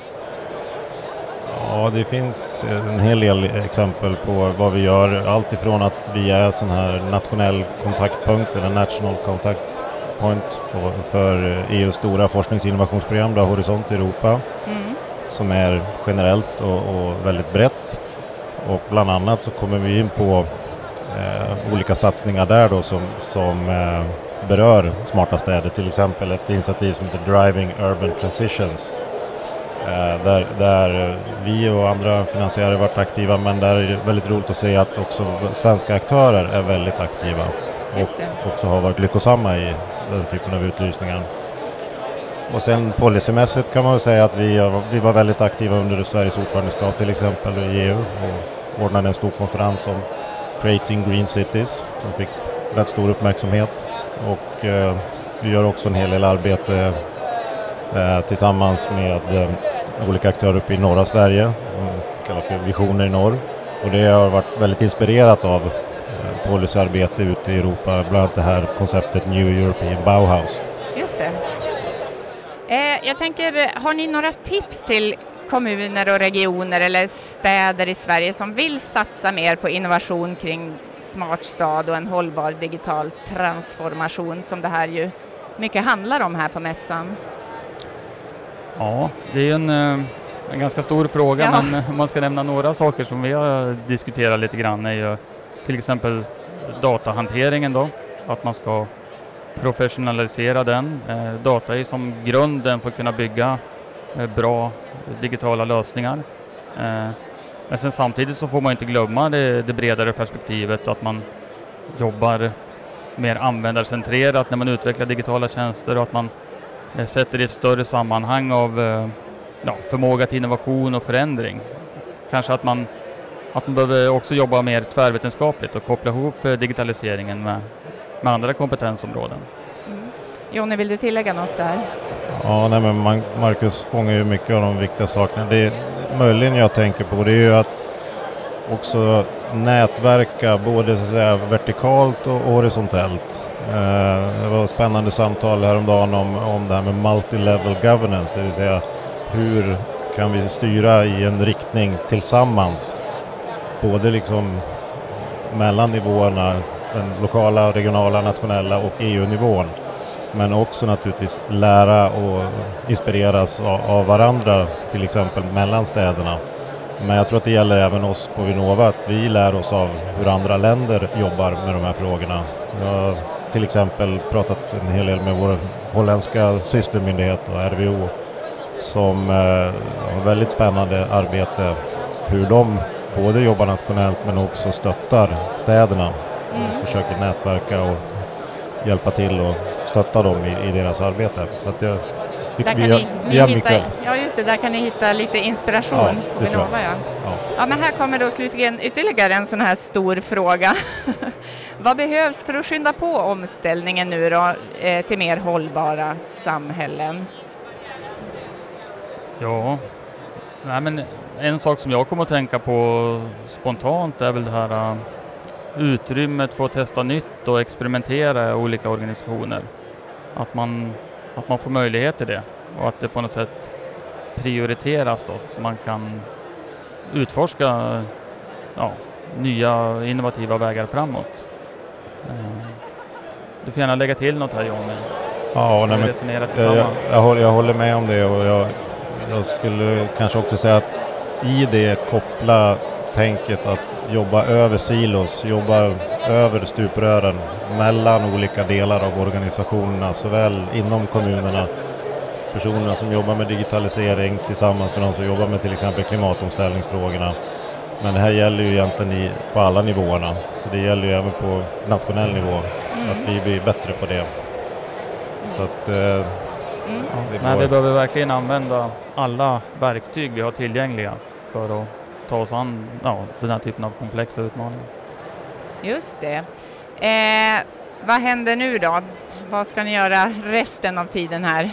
Speaker 6: Ja, det finns en hel del exempel på vad vi gör. Allt ifrån att vi är sån här nationell kontaktpunkt, eller national contact point för, för E U:s stora forsknings- och innovationsprogram, då, Horisont Europa,
Speaker 1: Mm.
Speaker 6: som är generellt och, och väldigt brett. Och bland annat så kommer vi in på eh, olika satsningar där då som, som eh, berör smarta städer. Till exempel ett initiativ som heter Driving Urban Transitions. Eh, där, där vi och andra finansiärer varit aktiva, men där är det väldigt roligt att se att också svenska aktörer är väldigt aktiva
Speaker 1: Just
Speaker 6: och
Speaker 1: det.
Speaker 6: också har varit lyckosamma i den typen av utlysningar. Och sen policymässigt kan man väl säga att vi, vi var väldigt aktiva under Sveriges ordförandeskap till exempel i E U, och ordnade en stor konferens om Creating Green Cities som fick rätt stor uppmärksamhet. Och eh, vi gör också en hel del arbete eh, tillsammans med eh, olika aktörer uppe i norra Sverige, eh, kallat för Visioner i norr. Och det har varit väldigt inspirerat av eh, policyarbete ute i Europa, bland annat det här konceptet New European Bauhaus.
Speaker 1: Just det. Eh, jag tänker, har ni några tips till kommuner och regioner eller städer i Sverige som vill satsa mer på innovation kring smart stad och en hållbar digital transformation, som det här ju mycket handlar om här på mässan?
Speaker 7: Ja, det är en, eh, en ganska stor fråga,
Speaker 1: Ja.
Speaker 7: men om man ska nämna några saker som vi har diskuterat lite grann är ju till exempel datahanteringen då, att man ska professionalisera den. Eh, data är som grunden för att kunna bygga eh, bra digitala lösningar. Eh, men sen samtidigt så får man inte glömma det, det bredare perspektivet, att man jobbar mer användarcentrerat när man utvecklar digitala tjänster, och att man eh, sätter det i ett större sammanhang av eh, ja, förmåga till innovation och förändring. Kanske att man, att man behöver också jobba mer tvärvetenskapligt och koppla ihop eh, digitaliseringen med med andra kompetensområden.
Speaker 1: Mm. Jonny, vill du tillägga något där?
Speaker 6: Ja, nej, men Marcus fångar ju mycket av de viktiga sakerna. Det möjligen jag tänker på det är ju att också nätverka både så att säga vertikalt och horisontellt. Eh, det var ett spännande samtal häromdagen om, om det här med multi-level governance, det vill säga hur kan vi styra i en riktning tillsammans, både liksom mellan nivåerna, den lokala, regionala, nationella och E U-nivån, men också naturligtvis lära och inspireras av, av varandra, till exempel mellan städerna. Men jag tror att det gäller även oss på Vinnova, att vi lär oss av hur andra länder jobbar med de här frågorna. Jag har till exempel pratat en hel del med vår holländska systermyndighet och R V O som eh, har väldigt spännande arbete, hur de både jobbar nationellt men också stöttar städerna. Mm. Försöker nätverka och hjälpa till och stötta dem i, i deras arbete. Så att jag
Speaker 1: Där kan ni, ni hitta, ja just det, där kan ni hitta lite inspiration
Speaker 6: ja,
Speaker 1: på Vinnova. Ja.
Speaker 6: Ja.
Speaker 1: Ja, men här kommer då slutligen ytterligare en sån här stor fråga. Vad behövs för att skynda på omställningen nu då eh, till mer hållbara samhällen?
Speaker 7: Ja, nej, men en sak som jag kommer att tänka på spontant är väl det här uh, utrymmet för att testa nytt och experimentera i olika organisationer. Att man Att man får möjlighet till det och att det på något sätt prioriteras då, så man kan utforska ja, nya innovativa vägar framåt. Du får gärna lägga till något här, Johnny.
Speaker 6: Ja, nej, men,
Speaker 7: resonera
Speaker 6: jag, jag, jag, håller, jag håller med om det, och jag, jag skulle kanske också säga att i det koppla tänket att jobba över silos, jobba över stuprören mellan olika delar av organisationerna, såväl inom kommunerna, personerna som jobbar med digitalisering tillsammans med de som jobbar med till exempel klimatomställningsfrågorna. Men det här gäller ju egentligen i, på alla nivåerna, så det gäller ju även på nationell nivå mm. att vi blir bättre på det. Så att, eh, mm.
Speaker 7: ja, men vi behöver verkligen använda alla verktyg vi har tillgängliga för att ta oss an ja, den här typen av komplexa utmaningar.
Speaker 1: Just det. Eh, vad händer nu då? Vad ska ni göra resten av tiden här?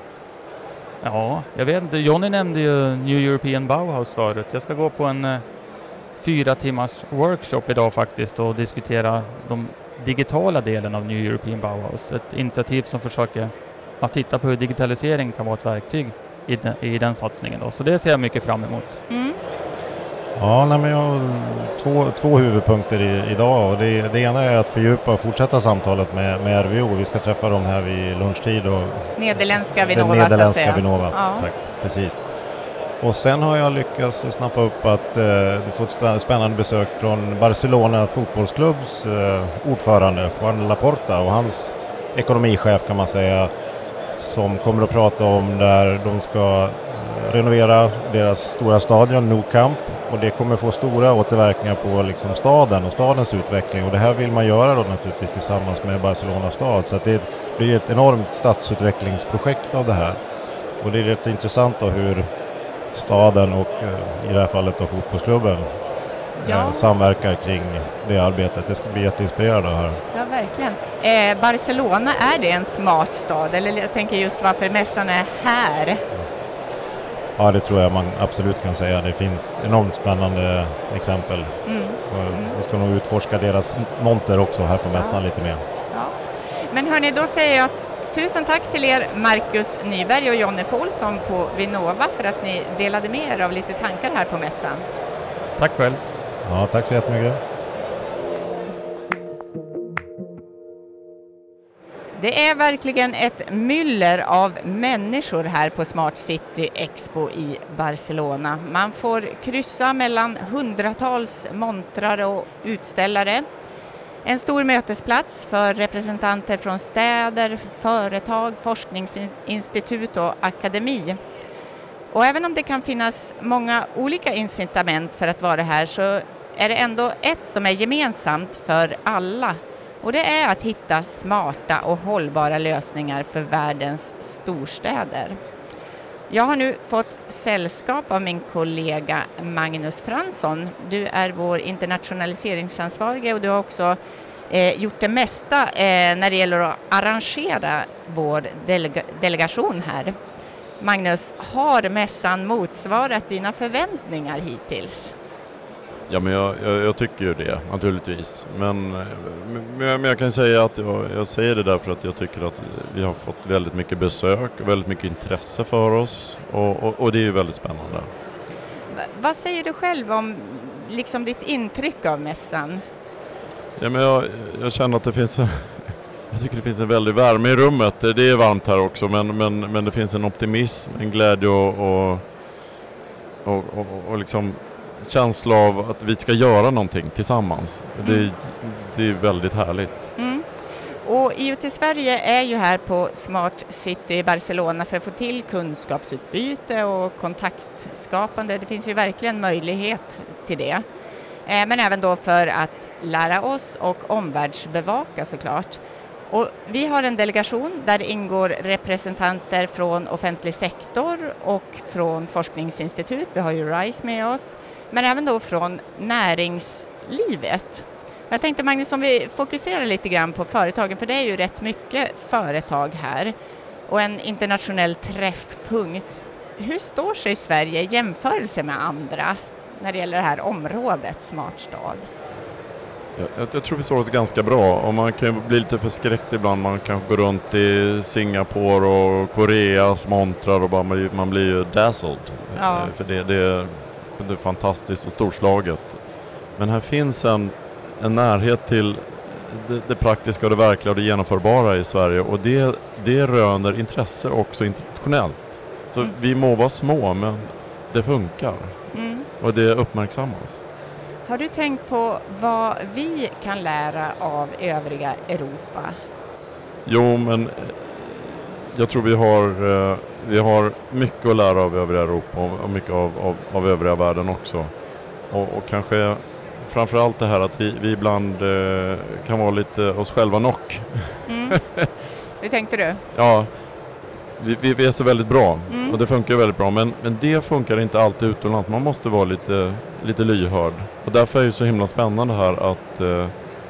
Speaker 7: Ja, jag vet inte. Johnny nämnde ju New European Bauhaus förut. Jag ska gå på en eh, fyra timmars workshop idag faktiskt och diskutera de digitala delen av New European Bauhaus. Ett initiativ som försöker att titta på hur digitalisering kan vara ett verktyg i den, i den satsningen då. Så det ser jag mycket fram emot. Mm.
Speaker 6: Ja, nej, men jag har två, två huvudpunkter i, idag, och det, det ena är att fördjupa och fortsätta samtalet med, med R V O. Vi ska träffa dem här vid lunchtid. Och
Speaker 1: Nederländska Vinnova,
Speaker 6: Nederländska
Speaker 1: så att säga.
Speaker 6: Vinnova,
Speaker 1: ja.
Speaker 6: Tack, precis. Och sen har jag lyckats snappa upp att eh, du får ett spännande besök från Barcelona fotbollsklubbs eh, ordförande Juan Laporta och hans ekonomichef kan man säga, som kommer att prata om där de ska renovera deras stora stadion Nou Camp, och det kommer få stora återverkningar på liksom staden och stadens utveckling, och det här vill man göra då naturligtvis tillsammans med Barcelona stad, så att det blir ett enormt stadsutvecklingsprojekt av det här, och det är rätt intressant då hur staden och i det här fallet då fotbollsklubben ja. samverkar kring det arbetet. Det ska bli jätteinspirerande här.
Speaker 1: Ja, verkligen. Eh, Barcelona, är det en smart stad? Eller jag tänker just varför mässan är här.
Speaker 6: Ja, det tror jag man absolut kan säga. Det finns enormt spännande exempel. Mm. Mm. Vi ska nog utforska deras monter också här på mässan ja. lite mer.
Speaker 1: Ja. Men hörni, då säger jag tusen tack till er Marcus Nyberg och Jonny Paulsson på Vinnova för att ni delade med er av lite tankar här på mässan.
Speaker 7: Tack själv.
Speaker 6: Ja, tack så jättemycket.
Speaker 1: Det är verkligen ett myller av människor här på Smart City Expo i Barcelona. Man får kryssa mellan hundratals montrar och utställare. En stor mötesplats för representanter från städer, företag, forskningsinstitut och akademi. Och även om det kan finnas många olika incitament för att vara här, så är det ändå ett som är gemensamt för alla. Och det är att hitta smarta och hållbara lösningar för världens storstäder. Jag har nu fått sällskap av min kollega Magnus Fransson. Du är vår internationaliseringsansvarige och du har också eh, gjort det mesta eh, när det gäller att arrangera vår delega- delegation här. Magnus, har mässan motsvarat dina förväntningar hittills?
Speaker 8: Ja, men jag, jag, jag tycker ju det, naturligtvis. Men, men, men jag kan säga att jag, jag säger det därför att jag tycker att vi har fått väldigt mycket besök och väldigt mycket intresse för oss. Och, och, och det är ju väldigt spännande.
Speaker 1: Va, vad säger du själv om liksom ditt intryck av mässan?
Speaker 8: Ja, men jag, jag känner att det finns... Jag tycker det finns en väldig värme i rummet. Det är varmt här också, men, men, men det finns en optimism, en glädje och, och, och, och, och liksom känsla av att vi ska göra någonting tillsammans. Mm. Det, det är väldigt härligt.
Speaker 1: Mm. Och I O T Sverige är ju här på Smart City i Barcelona för att få till kunskapsutbyte och kontaktskapande. Det finns ju verkligen möjlighet till det. Men även då för att lära oss och omvärldsbevaka såklart. Och vi har en delegation där ingår representanter från offentlig sektor och från forskningsinstitut. Vi har ju RISE med oss, men även då från näringslivet. Jag tänkte Magnus, om vi fokuserar lite grann på företagen, för det är ju rätt mycket företag här och en internationell träffpunkt. Hur står sig Sverige i jämförelse med andra när det gäller det här området Smart stad?
Speaker 8: Jag, jag tror vi står oss ganska bra, och man kan bli lite förskräckt ibland. Man kan gå runt i Singapore och Koreas montrar och bara, man blir ju dazzled. Ja. För det, det, det är fantastiskt och storslaget. Men här finns en, en närhet till det, det praktiska och det verkliga och det genomförbara i Sverige, och det, det röner intresse också internationellt. Så mm. vi må vara små, men det funkar. Mm. Och det uppmärksammas.
Speaker 1: Har du tänkt på vad vi kan lära av övriga Europa?
Speaker 8: Jo, men jag tror vi har, vi har mycket att lära av övriga Europa och mycket av, av, av övriga världen också. Och, och kanske framförallt det här att vi, vi ibland kan vara lite oss själva nock.
Speaker 1: Mm. Hur tänkte du?
Speaker 8: Ja, vi, vi, vi är så väldigt bra mm. och det funkar väldigt bra, men, men det funkar inte alltid utomlands. Man måste vara lite, lite lyhörd, och därför är det så himla spännande här att eh,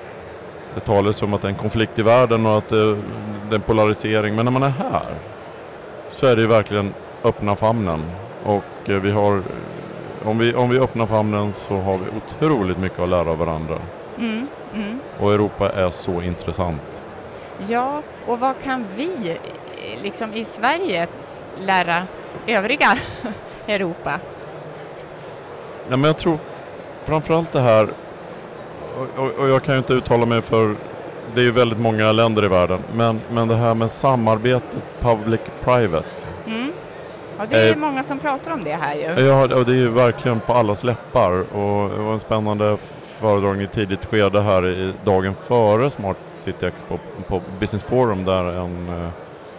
Speaker 8: det talas om att det är en konflikt i världen och att eh, det är en polarisering, men när man är här så är det ju verkligen öppna famnen, och eh, vi har, om vi, om vi öppnar famnen så har vi otroligt mycket att lära av varandra. Mm. Mm. Och Europa är så intressant.
Speaker 1: Ja, och vad kan vi liksom i Sverige lära övriga Europa?
Speaker 8: Ja, men jag tror framförallt det här, och, och, och jag kan ju inte uttala mig för, det är ju väldigt många länder i världen, men, men det här med samarbetet public-private.
Speaker 1: Mm. Ja, det är eh, många som pratar om det här ju.
Speaker 8: Ja, och det är ju verkligen på allas läppar, och det var en spännande föredragning i tidigt skede här i dagen före Smart City Expo på Business Forum, där en,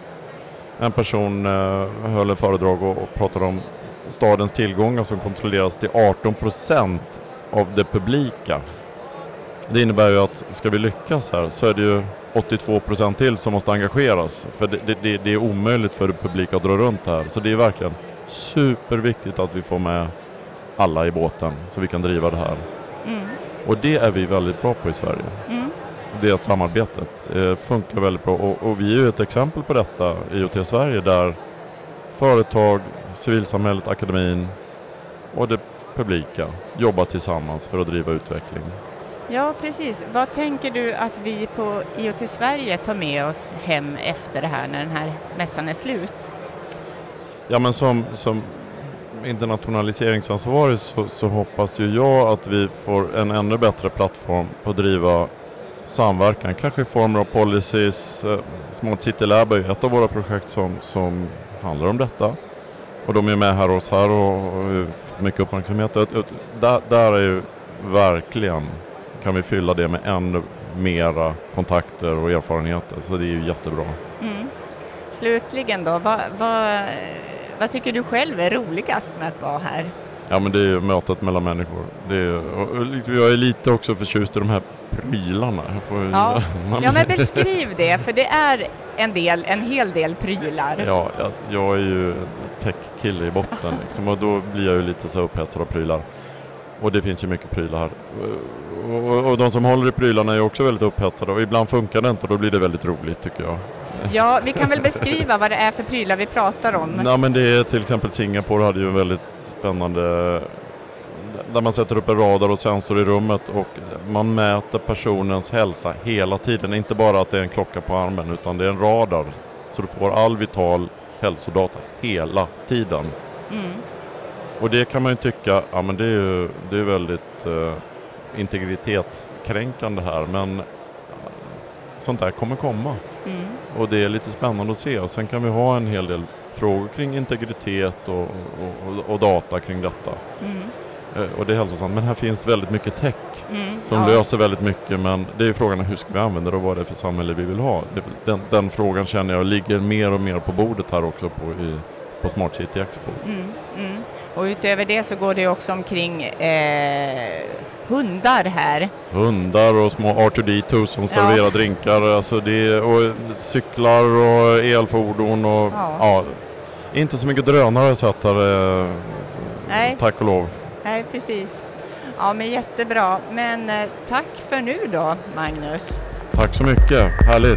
Speaker 8: en person höll en föredrag och, och pratade om stadens tillgångar som kontrolleras till arton procent av det publika. Det innebär ju att ska vi lyckas här så är det ju åttiotvå procent till som måste engageras, för det, det, det är omöjligt för det publika att dra runt här. Så det är verkligen superviktigt att vi får med alla i båten så vi kan driva det här. Mm. Och det är vi väldigt bra på i Sverige. Mm. Det samarbetet eh, funkar väldigt bra, och, och vi är ju ett exempel på detta i O T Sverige, där företag, civilsamhället, akademin och det publika jobbar tillsammans för att driva utveckling.
Speaker 1: Ja, precis. Vad tänker du att vi på I O T Sverige tar med oss hem efter det här, när den här mässan är slut?
Speaker 8: Ja, men som, som internationaliseringsansvarig så, så hoppas ju jag att vi får en ännu bättre plattform på att driva samverkan, kanske i form av policies. Smart City Lab är ett av våra projekt som, som handlar om detta. Och de är med här hos här och, och mycket uppmärksamhet. Där, där är ju verkligen, kan vi fylla det med ännu mera kontakter och erfarenheter. Så det är ju jättebra. Mm.
Speaker 1: Slutligen då, vad, vad, vad tycker du själv är roligast med att vara här?
Speaker 8: Ja, men det är ju mötet mellan människor. Det är, och jag är lite också förtjust i de här prylarna. Jag får,
Speaker 1: ja. ja, men beskriv det, för det är en, del, en hel del prylar.
Speaker 8: Ja, alltså, jag är ju tech-kille i botten liksom, och då blir jag ju lite så upphetsad av prylar. Och det finns ju mycket prylar här. och, och de som håller i prylarna är också väldigt upphetsade och ibland funkar det inte och då blir det väldigt roligt tycker jag.
Speaker 1: Ja, vi kan väl beskriva vad det är för prylar vi pratar om.
Speaker 8: Nej, men det är till exempel Singapore hade ju en väldigt spännande där man sätter upp en radar och sensor i rummet och man mäter personens hälsa hela tiden. Inte bara att det är en klocka på armen utan det är en radar så du får all vital hälsodata hela tiden.
Speaker 1: Mm.
Speaker 8: Och det kan man ju tycka, ja men det är ju det är väldigt uh, integritetskränkande här men uh, sånt där kommer komma.
Speaker 1: Mm.
Speaker 8: Och det är lite spännande att se och sen kan vi ha en hel del frågor kring integritet och, och, och, och data kring detta.
Speaker 1: Mm.
Speaker 8: Och det är hälsosamt. Men här finns väldigt mycket tech
Speaker 1: mm,
Speaker 8: som
Speaker 1: ja.
Speaker 8: löser väldigt mycket. Men det är frågan hur ska vi använda det och vad det är för samhälle vi vill ha. Den, den frågan känner jag ligger mer och mer på bordet här också på, i, på Smart City Expo.
Speaker 1: Mm, mm. Och utöver det så går det också omkring eh, hundar här.
Speaker 8: Hundar och små R två D två som serverar ja. drinkar. Alltså det, och cyklar och elfordon. Och, ja. Ja, inte så mycket drönare har jag sett här. Eh,
Speaker 1: Nej.
Speaker 8: Tack och lov.
Speaker 1: Nej, precis. Ja, men jättebra. Men eh, tack för nu då, Magnus.
Speaker 8: Tack så mycket. Härligt.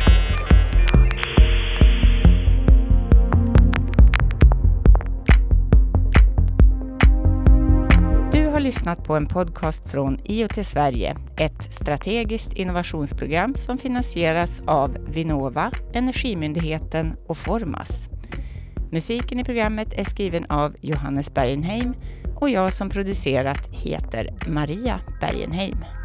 Speaker 1: Du har lyssnat på en podcast från I O T Sverige, ett strategiskt innovationsprogram som finansieras av Vinnova, Energimyndigheten och Formas. Musiken i programmet är skriven av Johannes Bergenheim och jag som producerat heter Maria Bergenheim.